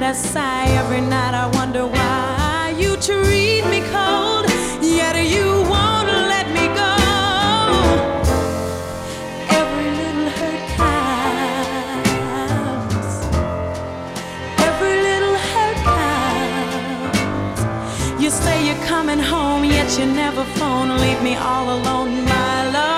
I sigh, every night I wonder why you treat me cold, yet you won't let me go. Every little hurt counts. Every little hurt counts. You say you're coming home, yet you never phone. Leave me all alone, my love.